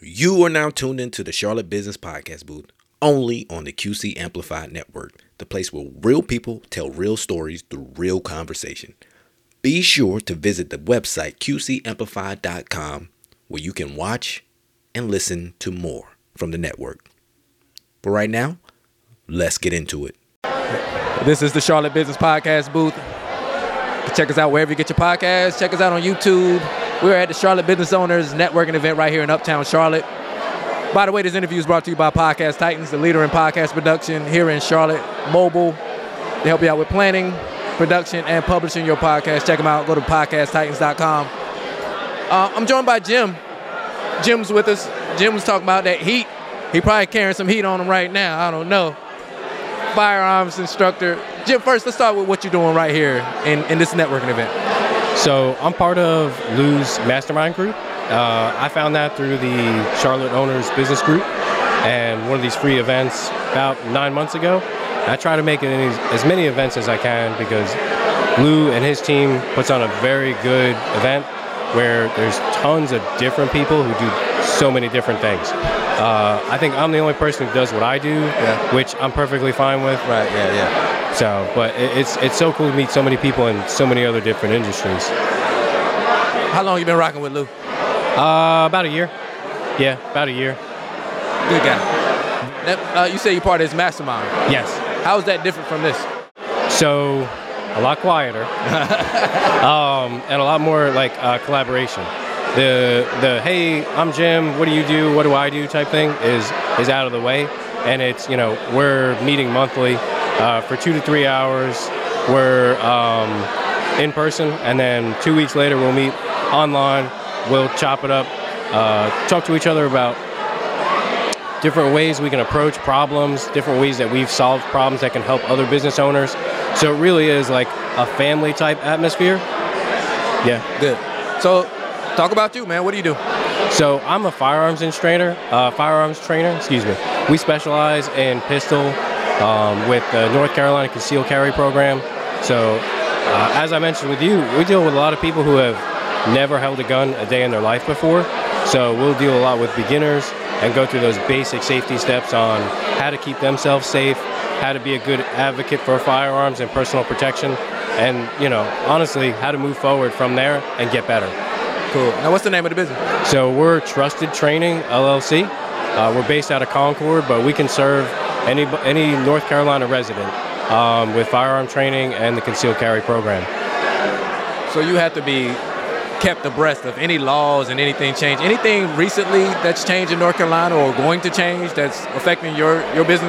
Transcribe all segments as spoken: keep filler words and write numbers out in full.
You are now tuned into the Charlotte Business Podcast booth, only on the Q C Amplified Network, the place where real people tell real stories through real conversation. Be sure to visit the website q c amplified dot com, where you can watch and listen to more from the network. But right now, let's get into it. This is the Charlotte Business Podcast booth. Check us out wherever you get your podcasts. Check us out on YouTube. We're at the Charlotte Business Owners Networking event right here in Uptown Charlotte. By the way, this interview is brought to you by Podcast Titans, the leader in podcast production here in Charlotte Mobile. They help you out with planning, production, and publishing your podcast. Check them out. Go to podcast titans dot com. Uh, I'm joined by Jim. Jim's with us. Jim was talking about that heat. He probably carrying some heat on him right now. I don't know. Firearms instructor. Jim, first, let's start with what you're doing right here in, in this networking event. So I'm part of Lou's mastermind group. Uh, I found that through the Charlotte Owners Business Group and one of these free events about nine months ago. I try to make it in as many events as I can because Lou and his team puts on a very good event where there's tons of different people who do so many different things. Uh, I think I'm the only person who does what I do, yeah. which I'm perfectly fine with. Right, yeah, yeah. So, but it's it's so cool to meet so many people in so many other different industries. How long you been rocking with Lou? Uh, about a year. Yeah, about a year. Good guy. Uh, you say you're part of his mastermind. Yes. How is that different from this? So, a lot quieter, um, and a lot more like uh, collaboration. The the hey, I'm Jim. What do you do? What do I do? Type thing is is out of the way, and it's you know we're meeting monthly. Uh, for two to three hours, we're um, in person, and then two weeks later we'll meet online. We'll chop it up, uh, talk to each other about different ways we can approach problems, different ways that we've solved problems that can help other business owners. So it really is like a family type atmosphere. Yeah. Good. So talk about you, man. What do you do? So I'm a firearms trainer, uh, firearms trainer, excuse me. We specialize in pistol, Um, with the North Carolina Concealed Carry Program. So, uh, as I mentioned with you, we deal with a lot of people who have never held a gun a day in their life before. So we'll deal a lot with beginners and go through those basic safety steps on how to keep themselves safe, how to be a good advocate for firearms and personal protection, and, you know, honestly, how to move forward from there and get better. Cool. Now, what's the name of the business? So we're Trusted Training, L L C. Uh, we're based out of Concord, but we can serve Any any North Carolina resident um, with firearm training and the concealed carry program. So you have to be kept abreast of any laws and anything change. Anything recently that's changed in North Carolina or going to change that's affecting your, your business?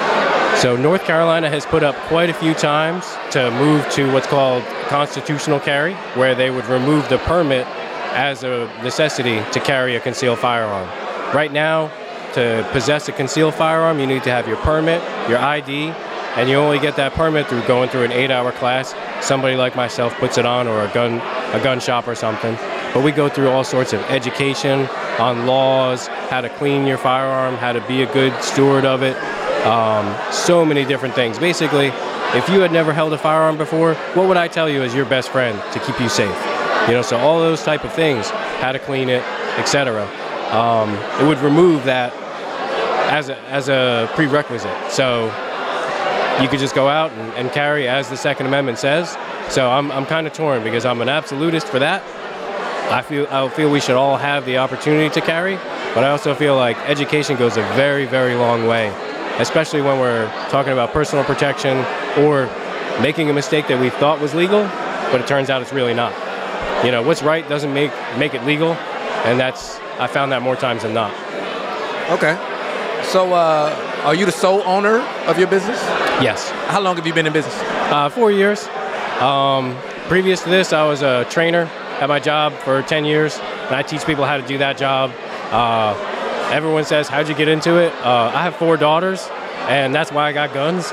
So North Carolina has put up quite a few times to move to what's called constitutional carry, where they would remove the permit as a necessity to carry a concealed firearm. Right now, to possess a concealed firearm, you need to have your permit, your I D, and you only get that permit through going through an eight-hour class. Somebody like myself puts it on, or a gun, a gun shop or something. But we go through all sorts of education on laws, how to clean your firearm, how to be a good steward of it. Um, so many different things. Basically, if you had never held a firearm before, what would I tell you as your best friend to keep you safe? You know, so all those type of things, how to clean it, et cetera. Um, it would remove that as a, as a prerequisite. So you could just go out and, and carry as the Second Amendment says. So I'm I'm kind of torn because I'm an absolutist for that. I feel I feel we should all have the opportunity to carry, but I also feel like education goes a very, very long way, especially when we're talking about personal protection or making a mistake that we thought was legal, but it turns out it's really not. You know, what's right doesn't make make it legal, and that's I found that more times than not. Okay. So, uh, are you the sole owner of your business? Yes. How long have you been in business? Uh, four years. Um, previous to this, I was a trainer at my job for ten years, and I teach people how to do that job. Uh, everyone says, how'd you get into it? Uh, I have four daughters, and that's why I got guns.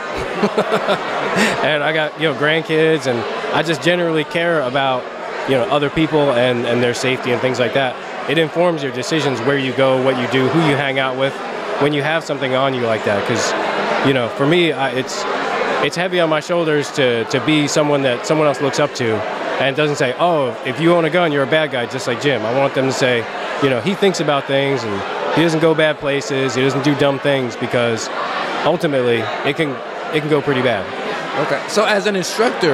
And I got, you know, grandkids, and I just generally care about, you know, other people and, and their safety and things like that. It informs your decisions, where you go, what you do, who you hang out with, when you have something on you like that. Because, you know, for me, I, it's it's heavy on my shoulders to, to be someone that someone else looks up to, and doesn't say, oh, if you own a gun, you're a bad guy, just like Jim. I want them to say, you know, he thinks about things, and he doesn't go bad places. He doesn't do dumb things because ultimately it can it can go pretty bad. Okay. So as an instructor,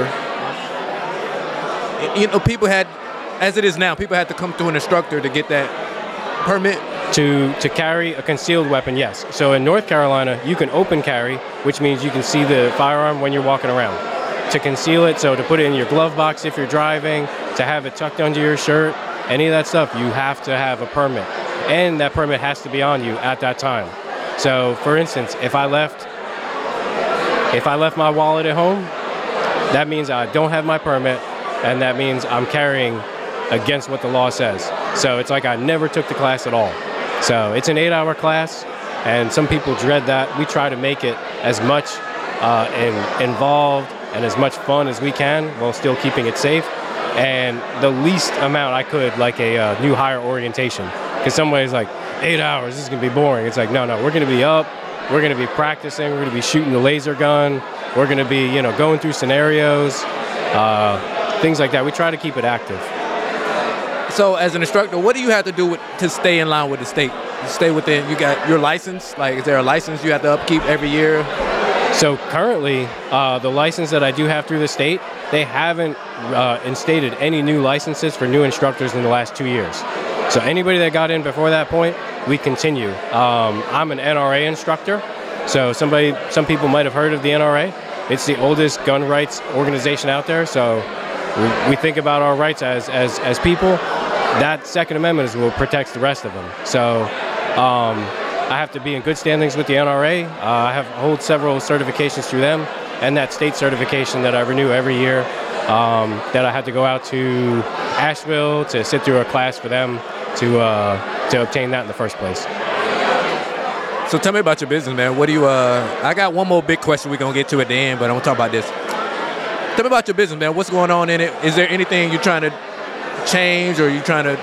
you know, people had, as it is now, people had to come through an instructor to get that permit. To to carry a concealed weapon, yes. So in North Carolina, you can open carry, which means you can see the firearm when you're walking around. To conceal it, so to put it in your glove box if you're driving, to have it tucked under your shirt, any of that stuff, you have to have a permit. And that permit has to be on you at that time. So for instance, if I left if I left my wallet at home, that means I don't have my permit, and that means I'm carrying against what the law says. So it's like I never took the class at all. So it's an eight-hour class, and some people dread that. We try to make it as much uh, in, involved and as much fun as we can while still keeping it safe. And the least amount I could, like a uh, new hire orientation. Because somebody's like, eight hours, this is going to be boring. It's like, no, no, we're going to be up. We're going to be practicing. We're going to be shooting the laser gun. We're going to be, you know, going through scenarios, uh, things like that. We try to keep it active. So as an instructor, what do you have to do with, to stay in line with the state? To stay within, you got your license? Like, is there a license you have to upkeep every year? So currently, uh, the license that I do have through the state, they haven't uh, instated any new licenses for new instructors in the last two years. So anybody that got in before that point, we continue. Um, I'm an N R A instructor, so somebody, some people might have heard of the N R A. It's the oldest gun rights organization out there, so we, we think about our rights as, as, as people. That Second Amendment is what protects the rest of them. So um, I have to be in good standings with the N R A. Uh, I have hold several certifications through them, and that state certification that I renew every year um, that I had to go out to Asheville to sit through a class for them to uh, to obtain that in the first place. So tell me about your business, man. What do you, uh, I got one more big question we're going to get to at the end, but I'm going to talk about this. Tell me about your business, man. What's going on in it? Is there anything you're trying to change, or are you trying to,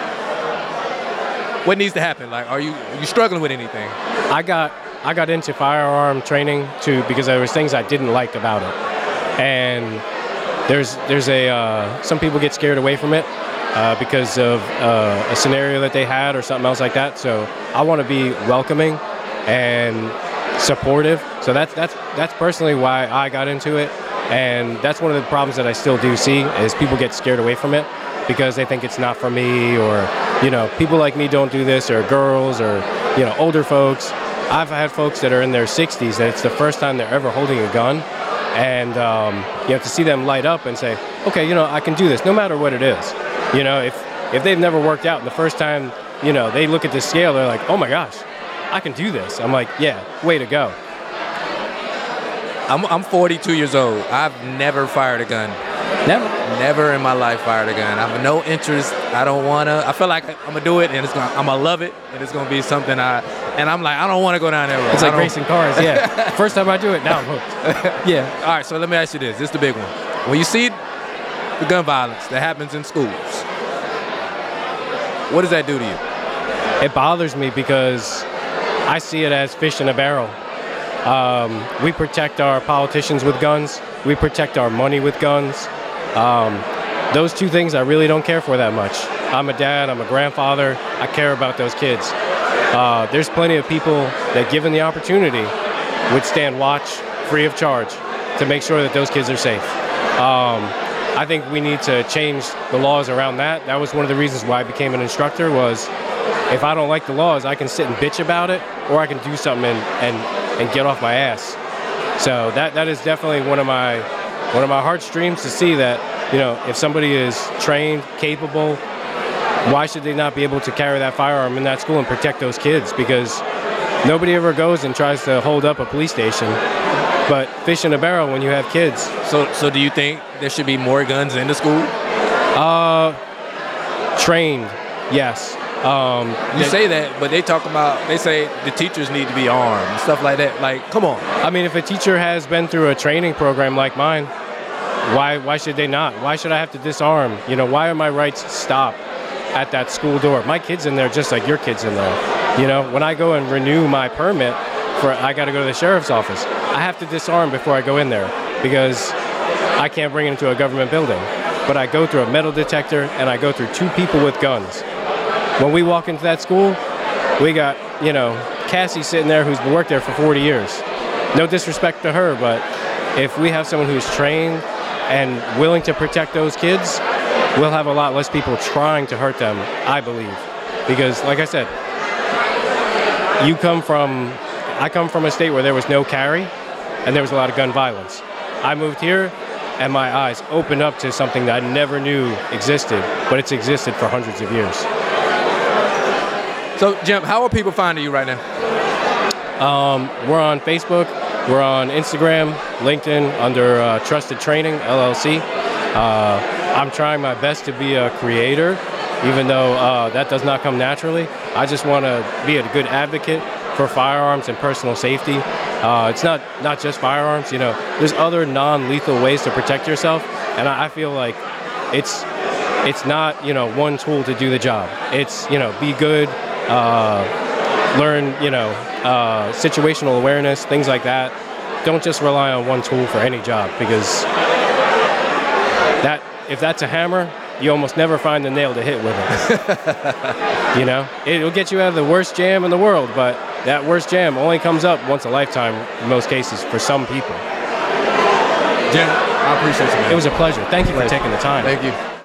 what needs to happen? Like, are you are you struggling with anything? I got I got into firearm training too because there was things I didn't like about it, and there's there's a uh, some people get scared away from it uh, because of uh, a scenario that they had or something else like that. So I want to be welcoming and supportive. So that's that's that's personally why I got into it, and that's one of the problems that I still do see is people get scared away from it because they think it's not for me, or, you know, people like me don't do this, or girls, or, you know, older folks. I've had folks that are in their sixties that it's the first time they're ever holding a gun, and um, you have to see them light up and say, okay, you know, I can do this no matter what it is. You know, if if they've never worked out and the first time, you know, they look at the scale, they're like, oh my gosh, I can do this. I'm like, yeah, way to go. I'm I'm forty-two years old. I've never fired a gun. Never. Never in my life fired a gun. I have no interest. I don't wanna. I feel like I'm gonna do it, and it's gonna. I'm gonna love it, and it's gonna be something I. And I'm like, I don't want to go down that road. It's like racing cars. Yeah. First time I do it, now I'm hooked. Yeah. All right. So let me ask you this. This is the big one. When you see the gun violence that happens in schools, what does that do to you? It bothers me because I see it as fish in a barrel. Um, we protect our politicians with guns. We protect our money with guns. Um, those two things I really don't care for that much. I'm a dad, I'm a grandfather, I care about those kids. Uh, there's plenty of people that, given the opportunity, would stand watch free of charge to make sure that those kids are safe. Um, I think we need to change the laws around that. That was one of the reasons why I became an instructor, was if I don't like the laws, I can sit and bitch about it, or I can do something and, and, and get off my ass. So that that is definitely one of my one of my heartstrings, to see that, you know, if somebody is trained, capable, why should they not be able to carry that firearm in that school and protect those kids? Because nobody ever goes and tries to hold up a police station. But fish in a barrel when you have kids. So so do you think there should be more guns in the school? Uh, trained, yes. Um, you they, say that, but they talk about, they say the teachers need to be armed and stuff like that. Like, come on. I mean, if a teacher has been through a training program like mine, why why should they not? Why should I have to disarm? You know, why are my rights stopped at that school door? My kid's in there just like your kid's in there. You know, when I go and renew my permit for, I got to go to the sheriff's office. I have to disarm before I go in there because I can't bring it into a government building. But I go through a metal detector and I go through two people with guns. When we walk into that school, We got, you know, Cassie sitting there who's worked there for forty years. No disrespect to her, but if we have someone who's trained and willing to protect those kids, we'll have a lot less people trying to hurt them, I believe. Because, like I said, you come from, I come from a state where there was no carry and there was a lot of gun violence. I moved here and my eyes opened up to something that I never knew existed, but it's existed for hundreds of years. So, Jim, how are people finding you right now? Um, we're on Facebook, we're on Instagram, LinkedIn under uh, Trusted Training, L L C. Uh, I'm trying my best to be a creator, even though uh, that does not come naturally. I just want to be a good advocate for firearms and personal safety. Uh, it's not, not just firearms, you know, there's other non-lethal ways to protect yourself, and I, I feel like it's, it's not, you know, one tool to do the job. It's, you know, be good, uh, learn, you know, uh, situational awareness, things like that. Don't just rely on one tool for any job, because that, if that's a hammer, you almost never find the nail to hit with it. You know, it'll get you out of the worst jam in the world, but that worst jam only comes up once a lifetime in most cases for some people. Jim, I appreciate you, man. It was a pleasure. Thank you for taking the time. Thank you.